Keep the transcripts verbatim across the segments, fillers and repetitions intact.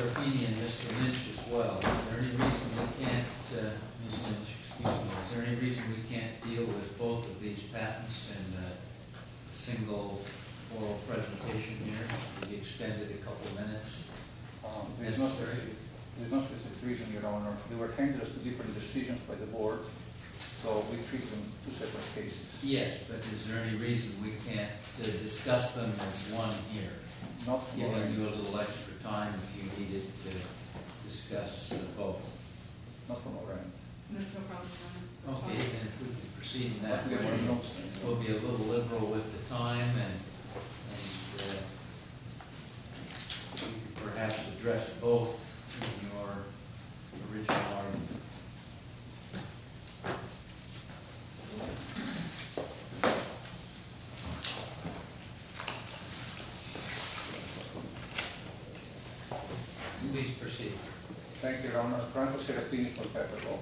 Serafini and Mister Lynch as well. Is there any reason we can't, uh, Miz Lynch, excuse me, is there any reason we can't deal with both of these patents in a single oral presentation here? We extended a couple minutes. Um, there's, no specific, there's no specific reason, Your Honor. They were handed us to different decisions by the board, so we treat them two separate cases. Yes, but is there any reason we can't uh, discuss them as one here? Not Giving you a little extra time if you needed to discuss uh, both. Not from our end. No, no problem. That's Okay, fine. then if we can proceed in that We way, have no notes. we'll be a little liberal with the time and, and uh, we could perhaps address both in your original argument. Please proceed. Thank you, Your Honor. Franco Serafini for Pepperlaw.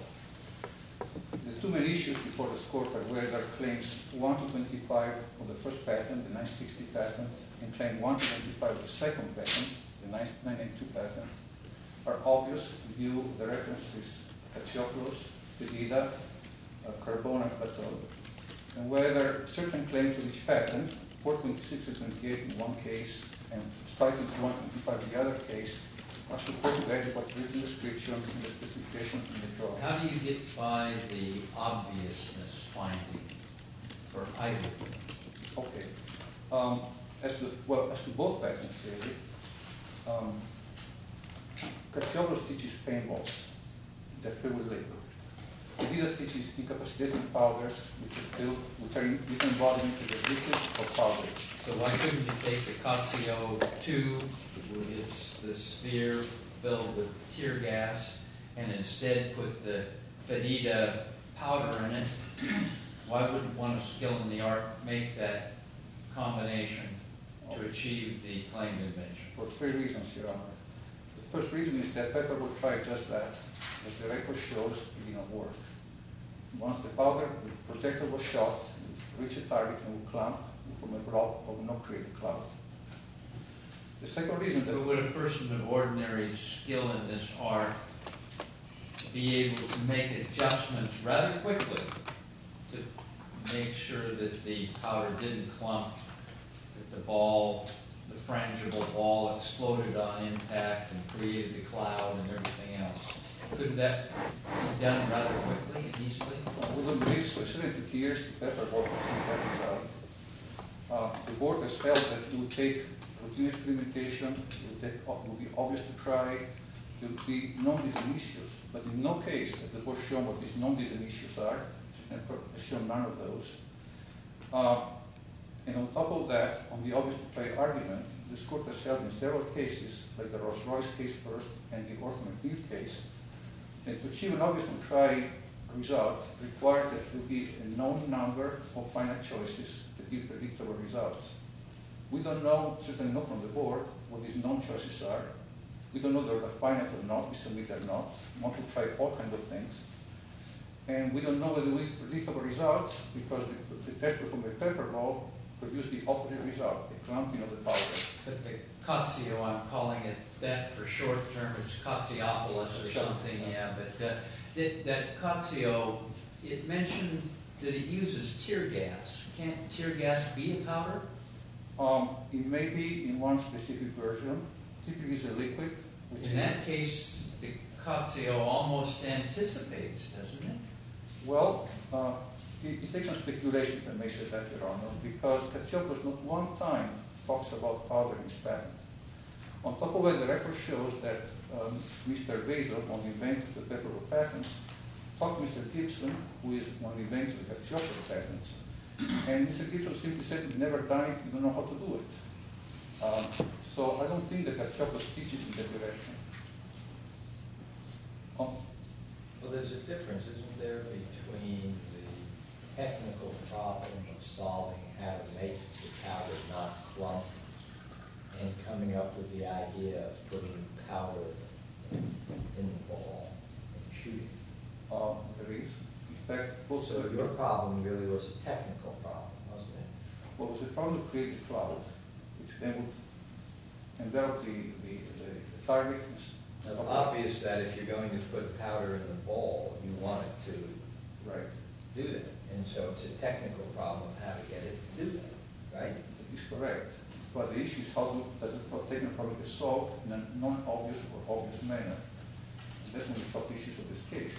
The two main issues before this court are whether claims one to twenty-five of the first patent, the nine sixty patent, and claim one to twenty-five of the second patent, the nine ninety-two patent, are obvious in view of the references Katsiopoulos, Pedida, uh, Carbone, and Plateau, and whether certain claims of each patent, four twenty-six and twenty-eight in one case, and five twenty-one and twenty-five in the other case, are supported by adequate written description in the specification in the drawing. How do you get by the obviousness finding for either? Okay. Um, as to well, as to both patents, really, um, Katsiopoulos teaches paintballs that fill with liquid. Pedida teaches incapacitating powders, which are filled, which are in different embodiments of the liquid or powder. So why couldn't you take the Katsio two, it's the sphere filled with tear gas, and instead put the Fedida powder in it? Why wouldn't one of skill in the art make that combination to achieve the claimed invention? For three reasons, Your Honor. The first reason is that Pepper will try just that, but the record shows it did not work. Once the powder, the projectile was shot, it would reach a target and would clamp, would form a blob, but would not create a cloud. The second reason that... But would a person of ordinary skill in this art be able to make adjustments rather quickly to make sure that the powder didn't clump, that the ball, the frangible ball exploded on impact and created the cloud and everything else? Couldn't that be done rather quickly and easily? I wouldn't believe so. It's seventy years to Pepper board to see that result. Uh, the board has felt that it would take routine experimentation, it would, take, it would be obvious to try, it would be non-design issues, but in no case has the board shown what these non-design issues are. It has shown none of those. Uh, and on top of that, on the obvious to try argument, this court has held in several cases, like the Rolls-Royce case first and the Orton McNeil case, that to achieve an obvious to try result required that there be a known number of finite choices to give predictable results. We don't know, certainly not from the board, what these known choices are. We don't know whether they're finite or not, we submit they're not. We want to try all kinds of things. And we don't know whether we predictable results because the, the tester from the Pepper law produced the opposite result, the clumping of the powder. But the Katsio, I'm calling it that for short term, it's Katsiopoulos or something, yeah, but uh, that, that Katsio, it mentioned that it uses tear gas. Can't tear gas be a powder? Um, it may be in one specific version. Typically it's a liquid. Which in is that case, the Katsio almost anticipates, doesn't it? Well, uh, it, it takes some speculation, if I may say that, Your Honor, because Katsiopoulos not one time talks about powder in his patent. On top of it, the record shows that um, Mister Vaser, one of the inventors of the Pepper patents, talked to Mister Gibson, who is one of the inventors of the Katsiopoulos patents, and Mister Gibson simply said, "We've never done it, we don't know how to do it." Um, so I don't think that Katsiopoulos teaches in that direction. Oh. Well, there's a difference, isn't there, between the technical problem of solving how to make the powder not clump and coming up with the idea of putting powder in the ball and shooting. Uh, there is. In fact, both So your problem really was a technical problem, wasn't it? Well, it was a problem to create the cloud, which then would envelop the, the, the, target is. Now, it's obvious that if you're going to put powder in the ball, you want it to Right. do that. And so it's a technical problem of how to get it to do that, right? That is correct. But the issue is how to, does it, what technical problem is solved in a non-obvious or obvious manner. And that's one of the top issues of this case.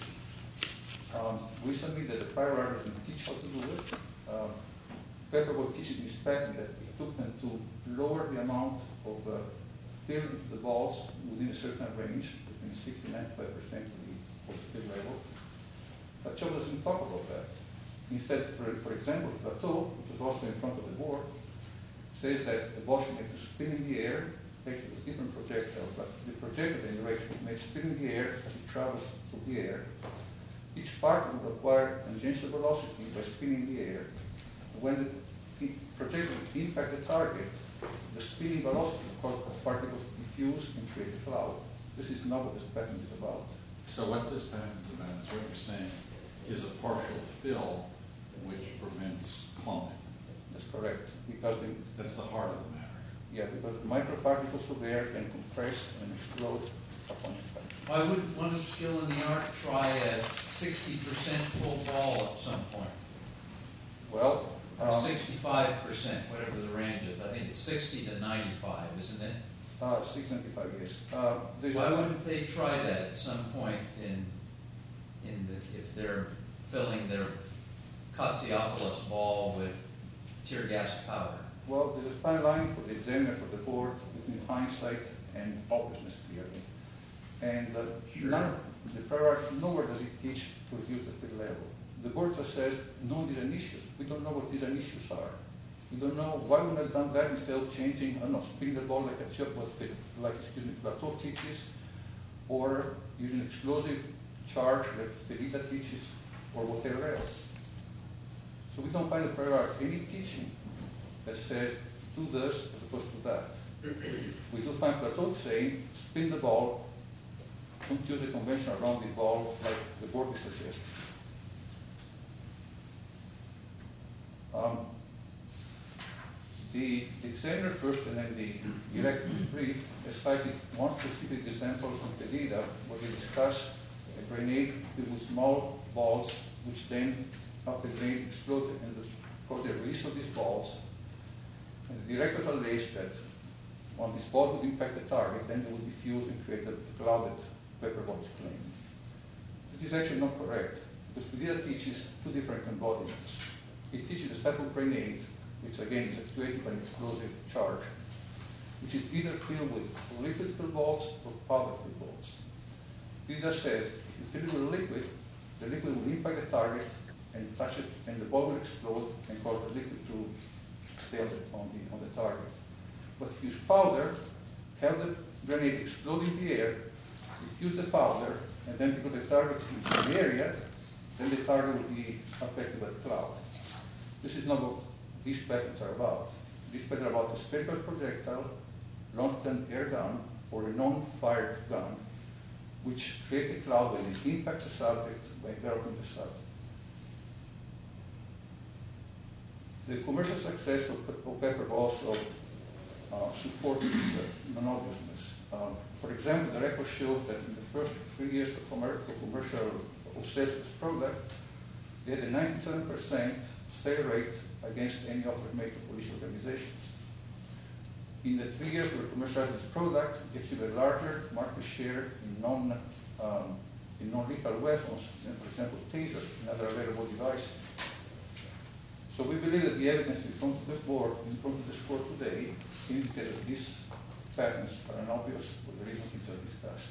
Um, we submit that the prior art doesn't teach how to do it. Um, Pepperboard teaches in his patent that it took them to lower the amount of uh, fill into the balls within a certain range, between sixty and ninety-five percent of the, of the fill level. But Chow doesn't talk about that. Instead, for, for example, Plateau, which is also in front of the board, says that the ball should make to spin in the air, actually with different projectiles, but the projectile in the direction may spin in the air as it travels through the air. Each particle will acquire tangential velocity by spinning in the air. When the projectile impact the target, the spinning velocity causes the particles to diffuse and create a cloud. This is not what this patent is about. So what this patent is about is what you're saying is a partial fill which prevents clumping. That's correct, because the, That's the heart of the matter. yeah, because the microparticles of air can compress and explode upon impact. Why would one of skill in the art try a sixty percent full ball at some point? Well, Or um, sixty-five percent, whatever the range is. I think it's sixty to ninety-five, isn't it? uh, six ninety-five years. Uh, there's Why a- wouldn't they try that at some point in, in the, if they're filling their Katsiopolis ball with tear gas powder? Well, there's a fine line for the examiner, for the board, between hindsight and obviousness, clearly. And uh, Sure. none, the prior art, nowhere does it teach to reduce the fill level. The board just says, no design issues. We don't know what design issues are. We don't know why we not done that instead of changing, I don't know, spinning the ball like a chip, what, the- like, excuse me, Plateau teaches, or using explosive charge like Felita teaches, or whatever else. So we don't find the prior art any teaching that says, do this as opposed to that. We do find Plateau saying, spin the ball, don't use a conventional rounded ball like the board is suggesting. Um, the, the examiner first and then the director is brief has cited one specific example from Felida where they discuss a grenade filled with small balls which then, after the grenade explodes, and the, cause the release of these balls. And the directors allege that when this ball would impact the target, then they would diffuse and create the cloud that Pepperboard is claiming. This is actually not correct, because Felida teaches two different embodiments. It teaches a type of grenade, which again is actuated by an explosive charge, which is either filled with liquid fill balls or powder fill balls. Felida says, if you fill it with liquid, the liquid will impact the target and touch it, and the ball will explode and cause the liquid to stay on the, on the, on the target. But if you use powder, have the grenade explode in the air, diffuse the powder, and then because the target is in the area, then the target will be affected by the cloud. This is not what these patents are about. These patents are about a spherical projectile launched an air gun or a non-fired gun, which creates a cloud when it impacts the subject by enveloping the subject. The commercial success of, of Pepper also uh, supports this uh, non-obviousness. Um, for example, the record shows that in the first three years of commercial, commercial of sales of this product, they had a ninety-seven percent sale rate against any offer made to police organizations. In the three years we were commercializing this product, they achieved a larger market share in non um, in non-lethal weapons than, for example, tasers and other available devices. So we believe that the evidence in front of the board, in front of this court today, indicates that these patents are unobvious for the reasons we just discussed.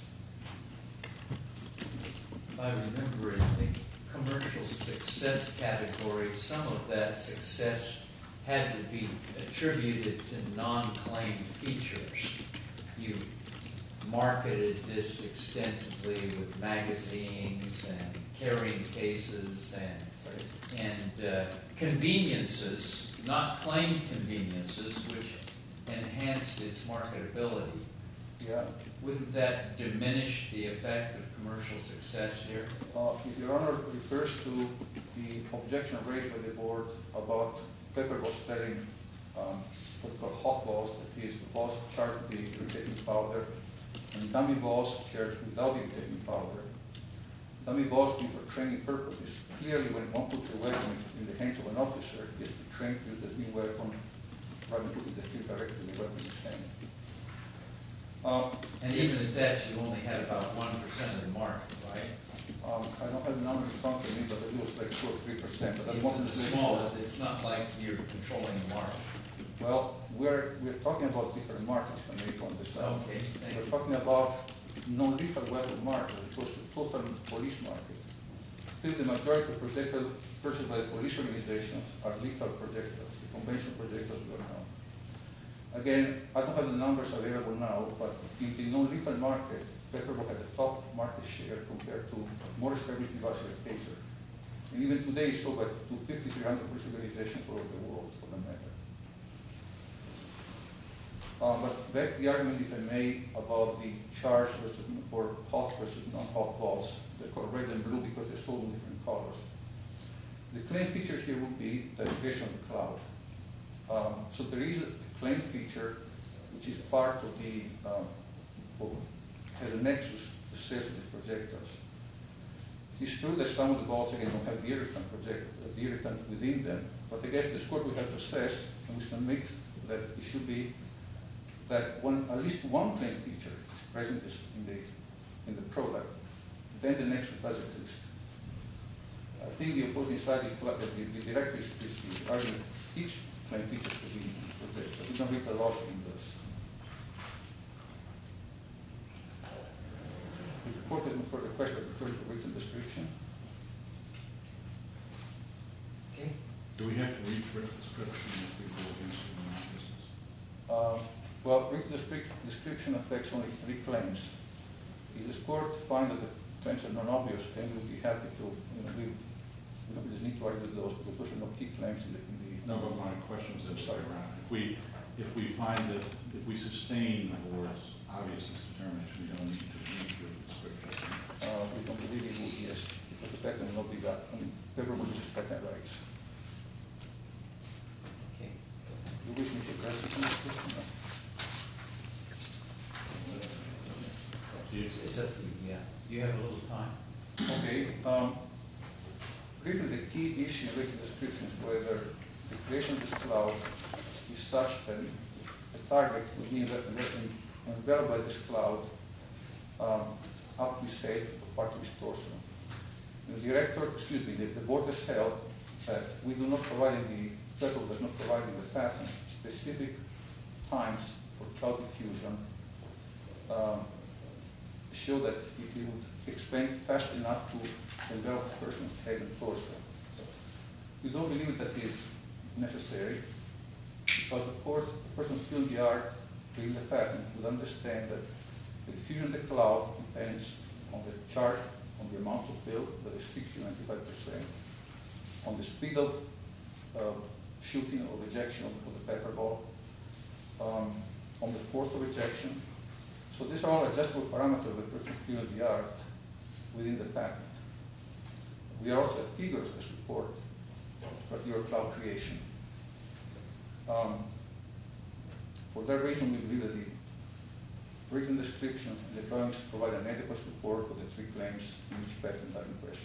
If I remember in the commercial success category, some of that success had to be attributed to non-claimed features. You marketed this extensively with magazines and carrying cases and, and uh, conveniences, not claimed conveniences, which enhanced its marketability. Yeah. Wouldn't that diminish the effect of commercial success here? Uh, if Your Honor refers to the objection raised by the board about Pepperboard selling um, what's called hot balls, that is, balls charged with the irritating powder, and and dummy balls charged without detecting powder. Dummy balls being for training purposes. Clearly, when one puts a weapon in the hands of an officer, he has to be trained to use the new weapon rather than putting the field directly in the weapon's hand. Um, And even at that, you only had about one percent of the market, right? um, I don't have the number in front of me, but it was like two or three percent. But that's more than It's small, it's not like you're controlling the market. Well, we're, we're talking about different markets when we on this side. Okay, thank We're you. talking about non-lethal weapon market as opposed to total police market. Still, the majority of projectiles purchased by the police organizations are lethal projectiles, the conventional projectiles we are now. Again, I don't have the numbers available now, but in the non-lethal market, Pepperball had the top market share compared to more established devices like Taser. And even today, it's sold by two hundred fifty, three hundred police organizations all over the world, for the matter. Uh, but back to the argument, if I may, about the charged versus or hot versus non-hot balls. They're called red and blue because they're sold in different colors. The claim feature here would be the application of the cloud. Um, so there is a claim feature which is part of the um, well, has a nexus to sales of these projectiles. It is true that some of the balls again don't have the irritant project, uh, the irritant within them, but I guess the score we have to assess, and we submit that it should be that one, at least one claim feature is present in the, in the product, then the nexus does exist. I think the opposing side is, the, the director is, is arguing each claim feature to be protected, but we don't read the law in this. If the court has no further question, I refer to written description. Okay. Do we have to read written description if we go against the non-business? Um, Well, written description, description affects only three claims. If the court finds that the claims are non-obvious, then we'll be happy to, you know, we, we don't just need to argue those because those are no key claims in the, in the. No, but my question is this way around. If we, if we find that, if we sustain the board's obviousness determination, we don't need to read the description. Uh, we don't believe it would, yes, because the patent will not be got, I mean, everyone uses patent rights. Okay. You wish me to address this question? No? It's up to you, yeah. You have a little time. Okay, um, briefly, the key issue in written description is whether the creation of this cloud is such that the target will be enveloped by this cloud um, up to his head or part of his torso. The director, excuse me, the, the board has held that we do not provide in the, Pepperball does not provide in the patent specific times for cloud diffusion. Um, show that it would expand fast enough to envelop the person's head and torso. We don't believe that is necessary because, of course, the person still in the art reading the patent would understand that the diffusion of the cloud depends on the charge, on the amount of fill, that is sixty to ninety-five percent, on the speed of uh, shooting or ejection of the Pepperball, um, on the force of ejection. So these are all adjustable parameters of the person's skill in the art within the patent. We also have figures that support particular cloud creation. Um, for that reason, we believe that the written description and the drawings provide an adequate support for the three claims in each patent are in question.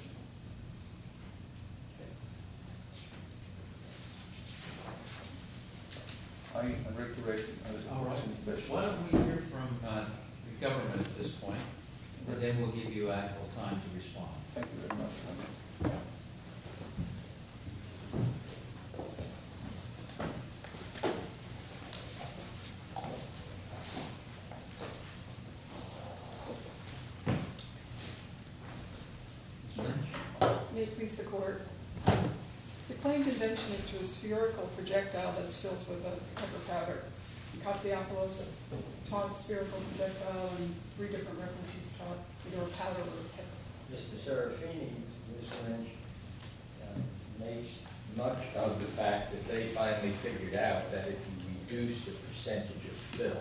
I am ready to raise unless All right. any questions. Why don't we hear from uh, the government at this point, and then we'll give you ample time to respond. Thank you very much. Miz Lynch? May it please the court. The claimed invention is to a spherical projectile that's filled with a pepper powder. Katsiopoulos taught spherical projectile, and three different references taught either a powder or a pepper. Mister Serafini, Miz Lynch, uh, makes much of the fact that they finally figured out that if you reduce the percentage of fill,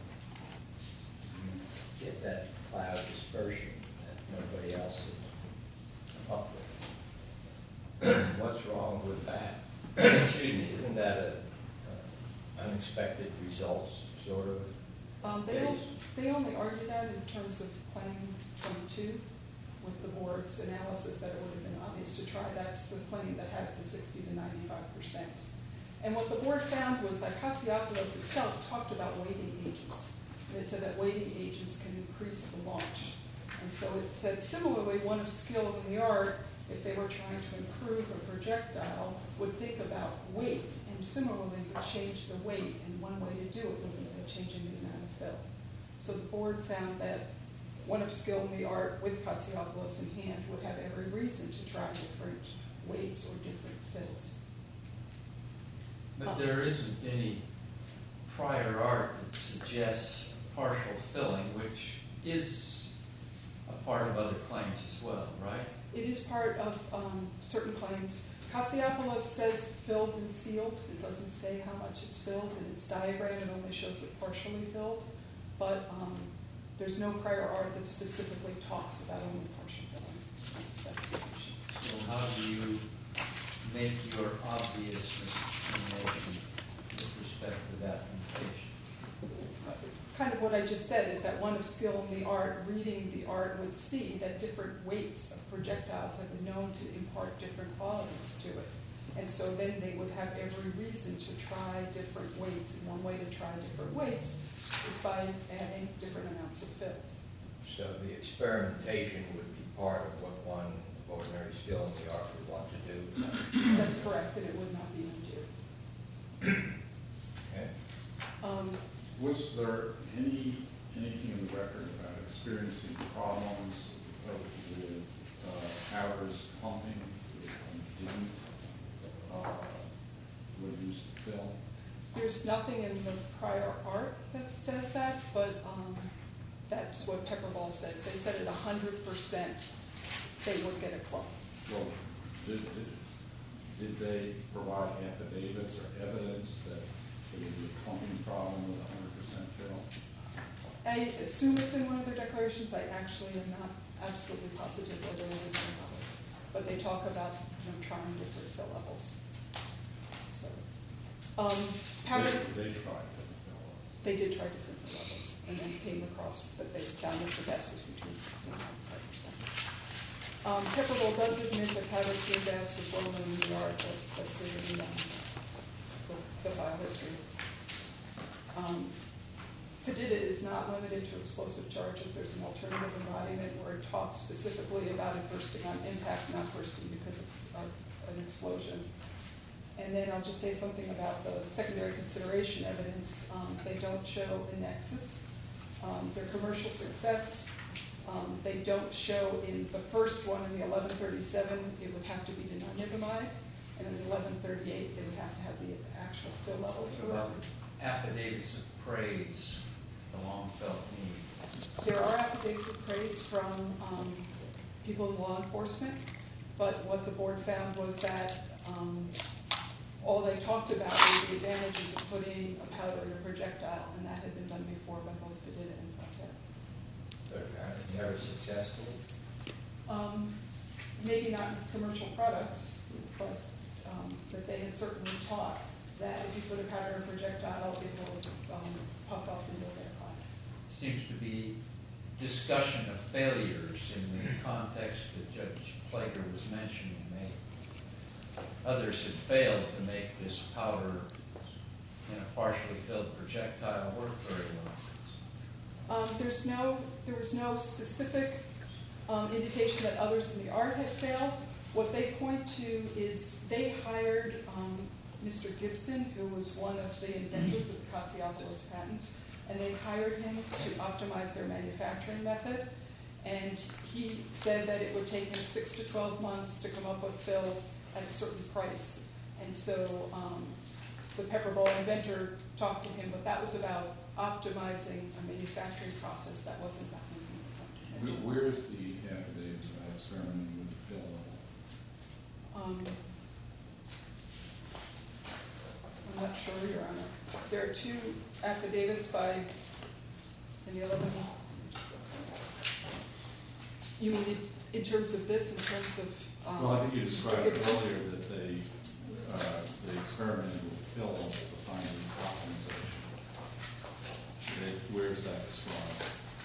you get that cloud dispersion that nobody else has come up with. What's wrong with that? Excuse me, isn't that a, uh, unexpected results, sort of? Um, they, don't- they only argue that in terms of claim twenty-two, with the board's analysis that it would have been obvious to try. That's the claim that has the sixty to ninety-five percent. And what the board found was that Katsiopoulos itself talked about weighting agents. And it said that weighting agents can increase the launch. And so it said similarly, one of skill in the art, if they were trying to improve a projectile, would think about weight, and similarly would change the weight, and one way to do it would be by changing the amount of fill. So the board found that one of skill in the art with Katsiopoulos in hand would have every reason to try different weights or different fills. But there isn't any prior art that suggests partial filling, which is a part of other claims as well, right? It is part of um, certain claims. Katsiopoulos says filled and sealed. It doesn't say how much it's filled. In its diagram, it only shows it partially filled. But um, there's no prior art that specifically talks about only partial filling in its specification. So how do you make your obviousness determination with respect to that limitation? Kind of what I just said is that one of skill in the art, reading the art, would see that different weights of projectiles have been known to impart different qualities to it. And so then they would have every reason to try different weights. And one way to try different weights is by adding different amounts of fills. So the experimentation would be part of what one of ordinary skill in the art would want to do. That's correct, and it would not be undue. Okay. Um, Was there any, anything in the record about experiencing problems with uh, powders pumping that didn't uh, reduce the fill? There's nothing in the prior art that says that, but um, that's what Pepperball says. They said at one hundred percent they would get a clump. Well, did, did, did they provide affidavits or evidence that there would be a clumping problem with one hundred percent fill? I assume it's in one of their declarations. I actually am not absolutely positive whether it is or not. But they talk about, you know, trying different fill levels. So, um, powder, They, they tried different fill levels. they did try different fill levels, and then came across that they found that the best was between sixteen and ninety-five percent. Um, Pepperball does admit that powder clear gas was well known in the art, but that's clear in the, um, the, the file history. Um, Fedida is not limited to explosive charges. There's an alternative embodiment where it talks specifically about it bursting on impact, not bursting because of, of an explosion. And then I'll just say something about the secondary consideration evidence. Um, they don't show a nexus. Um, their commercial success, um, they don't show in the first one, in the eleven thirty-seven, it would have to be denonigamide. And in the eleven thirty-eight, they would have to have the actual fill levels. What about affidavits of praise, the long felt need? There are affidavits of praise from um, people in law enforcement, but what the board found was that um, all they talked about were the advantages of putting a powder in a projectile, and that had been done before by both Fedida and Flatter. But apparently never successful. Um, maybe not in commercial products, but um, that they had certainly taught that if you put a powder in a projectile, it will um, puff up into aircraft. Seems to be discussion of failures in the context that Judge Plager was mentioning. They, others had failed to make this powder in a partially filled projectile work very well. Um, there's no, there was no specific um, indication that others in the art had failed. What they point to is they hired um, Mister Gibson, who was one of the inventors of the Katsiopoulos patent, and they hired him to optimize their manufacturing method. And he said that it would take him six to twelve months to come up with fills at a certain price. And so um, the Pepperball inventor talked to him, but that was about optimizing a manufacturing process. That wasn't about making the Where, where is the affidavit about experimenting with the fill level? Um, I'm not sure, Your Honor. There are two affidavits by, in the eleven, you mean in, in terms of this, in terms of um, Well, I think you Mister described Gibson? earlier that they, uh, they experimented with fill level to find the optimization. They, where is that described?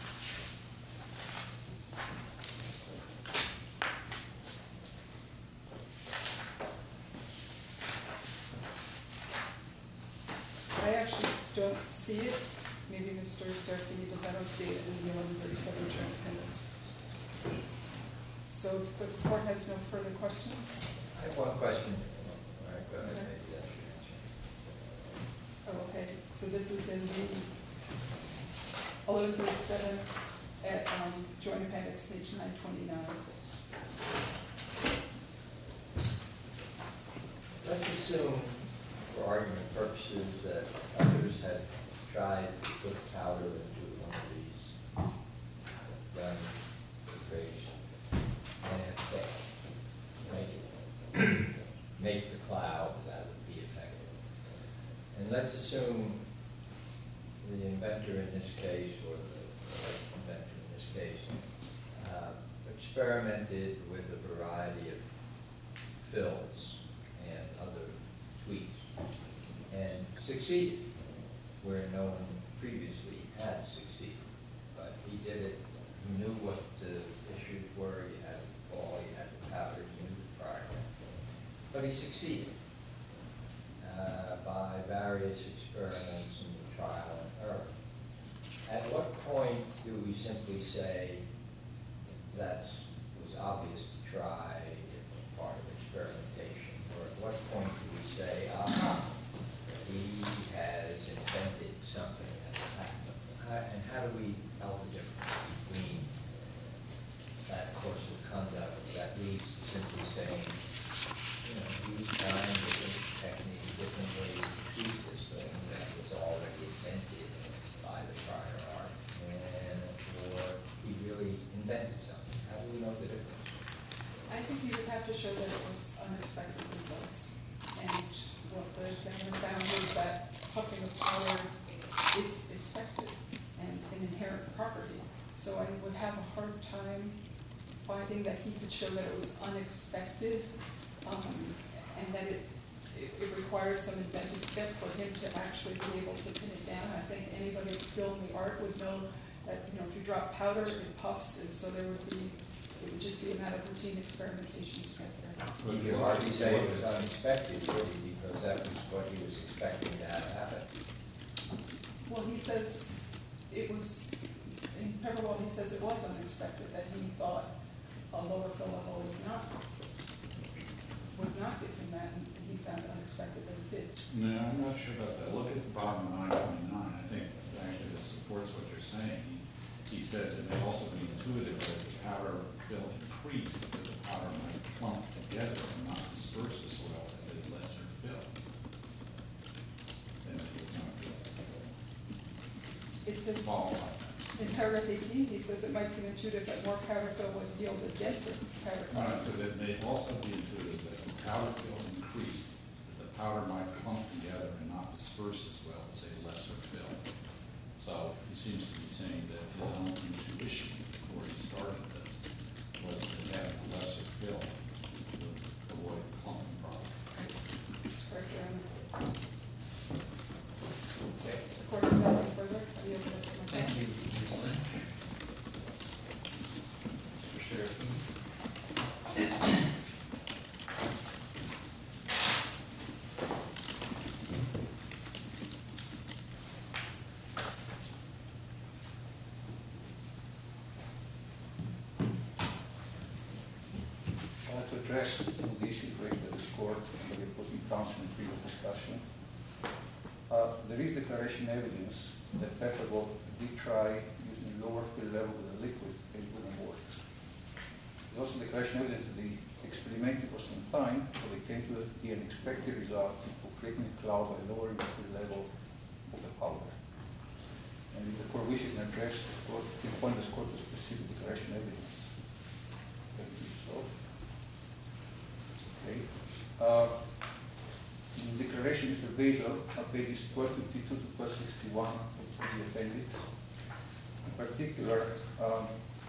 I actually don't see it. Maybe Mister Serafini does. I don't see it in the eleven thirty-seven joint appendix. So if the court has no further questions, I have one question. All right, go ahead, maybe that's your answer. oh, okay. So this is in the eleven thirty-seven at um, joint appendix, page nine twenty-nine. Let's assume, for argument purposes, that others had tried to put powder into one of these gun trays and it failed. Make it, make the cloud that would be effective. And let's assume the inventor in this case, or the alleged inventor in this case, uh, experimented with a variety of fills and other tweaks and succeeded where no one previously had succeeded. But he did it, he knew what the issues were, you had the ball, you had the powder, you knew the prior. But he succeeded uh, by various experiments and trial and error. At what point do we simply say that was obvious to try, it was part of experimentation? Or at what point do we say, aha, he has invented something that's happened? How, and how do we tell the difference between that course of conduct that leads to simply saying, you know, he's trying different techniques, different ways to treat this thing that was already invented by the prior art, and or he really invented something? How do we know the difference? I think you would have to show that it was unexpected results. And what the examiner found was that puffing of powder is expected and an inherent property. So I would have a hard time finding that he could show that it was unexpected, um, and that it, it, it required some inventive step for him to actually be able to pin it down. I think anybody skilled in the art would know that, you know, if you drop powder, it puffs, and so there would be, it would just be a matter of routine experimentation to get there. You could hardly say it was unexpected, really, because that was what he was expecting to have happen. Well, he says it was, in Pepperwell, he says it was unexpected, that he thought a lower fill level would not, would not give him that, and he found it unexpected that it did. No, I'm not sure about that. Look at the bottom of nine twenty-nine. I think actually this supports what you're saying. He, he says it may also be intuitive that the powder fill increased, that the powder might clump together and not disperse as well as a lesser fill. And it was not good. It says, Follow up. in paragraph eighteen, he says it might seem intuitive that more powder fill would yield a denser powder All right, cloud. so that may also be intuitive that the powder fill increased, that the powder might clump together and not disperse as well as a lesser fill. So he seems to be saying that his own intuition before he started this was that having a lesser fill would avoid the clumping problem. That's correct, Your Honor. Okay. The court has nothing further. I yield the rest of my time. Thank you, Miz Lynch. Mister Serafini. Uh, to address some of the issues raised by this court and by the opposing counsel in previous discussion. Uh, there is declaration evidence that Pepperwell did try using a lower fill level with a liquid and it wouldn't work. There's also declaration evidence that they experimented for some time, so they came to the unexpected result of creating a cloud by lowering the fill level of the powder. And if the court wishes to address this court, can point this court to specific declaration evidence. Can we do so? Okay. Uh, in the declaration, Mister Basil, on pages twelve fifty-two to twelve sixty-one of the appendix, in particular, um,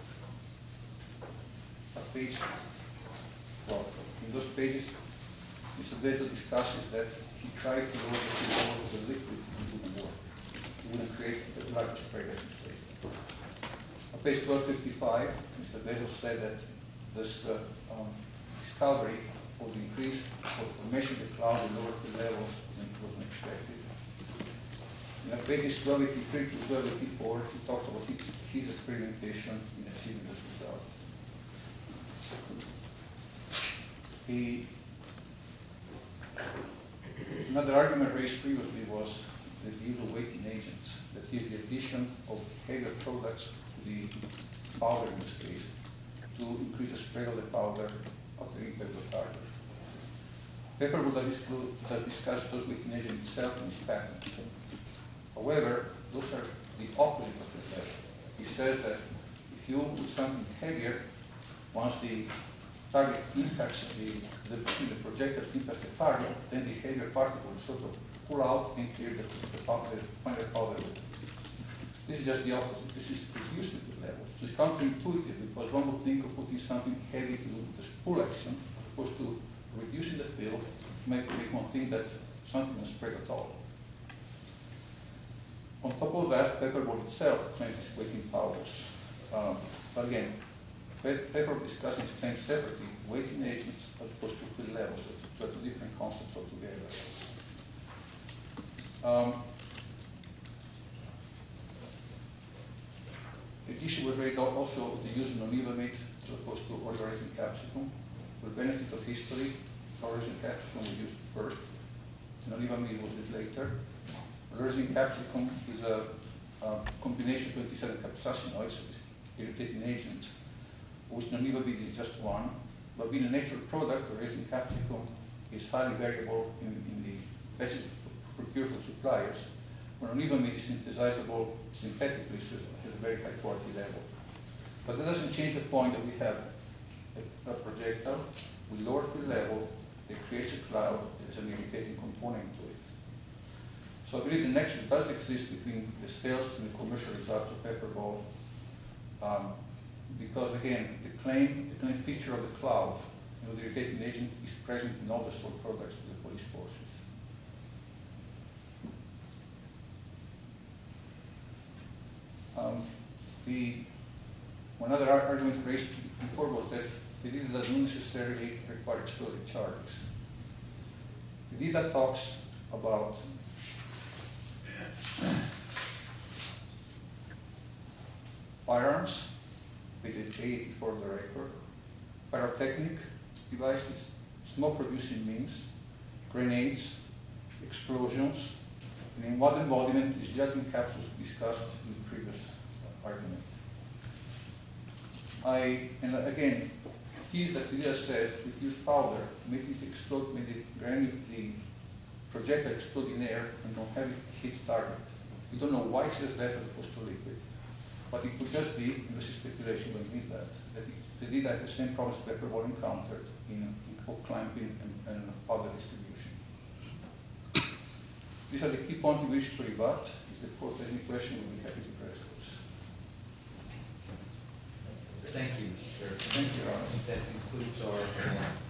at page, well, in those pages, Mister Basil discusses that he tried to lower the fill level of the liquid and it wouldn't work. He wouldn't create a larger spray, as you say. On page twelve fifty-five, Mister Bezos said that this uh, um, discovery would increase or formation of the cloud at lower field levels than wasn't expected. In pages twelve eighty-three to twelve eighty-four, he talks about his, his experimentation in achieving this result. He, another argument raised previously was the use of weighting agents, that is the addition of heavier products to the powder in this case, to increase the spread of the powder after impact of the target. Pepperwood has discussed those weighting agents itself in his patent. However, those are the opposite of the level. He says that if you do something heavier, once the target impacts the, the, the projector impacts the target, then the heavier particles sort of pull out and clear the, the, powder, the final powder. This is just the opposite. This is reducing the level. So it's counterintuitive because one would think of putting something heavy to do this pull action, as opposed to reducing the field to make, make one think that something will spread at all. On top of that, Pepperboard itself claims its weighting powders. Um, but again, Pepperboard discusses its claims separately, weighting agents as opposed to field levels, so two different concepts altogether. Um, the issue was raised also with the use of nonivamid as opposed to oleoresin capsicum. For the benefit of history, oleoresin capsicum was used first, nonivamid was used later. Oleoresin capsicum is a, a combination of twenty-seven capsaicinoids, irritating agents, which nonivamid is just one. But being a natural product, oleoresin capsicum is highly variable in, in the batches procured from suppliers. When nonivamid is synthesizable synthetically, so it has a very high quality level. But that doesn't change the point that we have a, a projectile with lower field level that creates a cloud that is an irritating component to it. So I believe the connection does exist between the sales and the commercial results of Pepperball, um, because again, the claim, the claim feature of the cloud, you know, the irritating agent is present in all the sold products of the police forces. Um, the one other argument raised before was that the data does not necessarily require explosive charges. The data talks about firearms, with A eighty-four the record, pyrotechnic devices, smoke-producing means, grenades, explosions, and in what embodiment is gelatin capsules discussed in the previous argument. I, and again, key is that the data says if you use powder, make it explode, make the granule, the projectile explode in air and don't have it hit target. We don't know why it says that as opposed to liquid. But it could just be, and this is speculation when we need that, that it, the data has the same problems Pepperball encountered in, in of clamping and, and powder distribution. These are the key points we wish to rebut. If the court has any question, we'll be happy to address those. Thank you, Mister Harrison. Thank you, Your Honor. That concludes our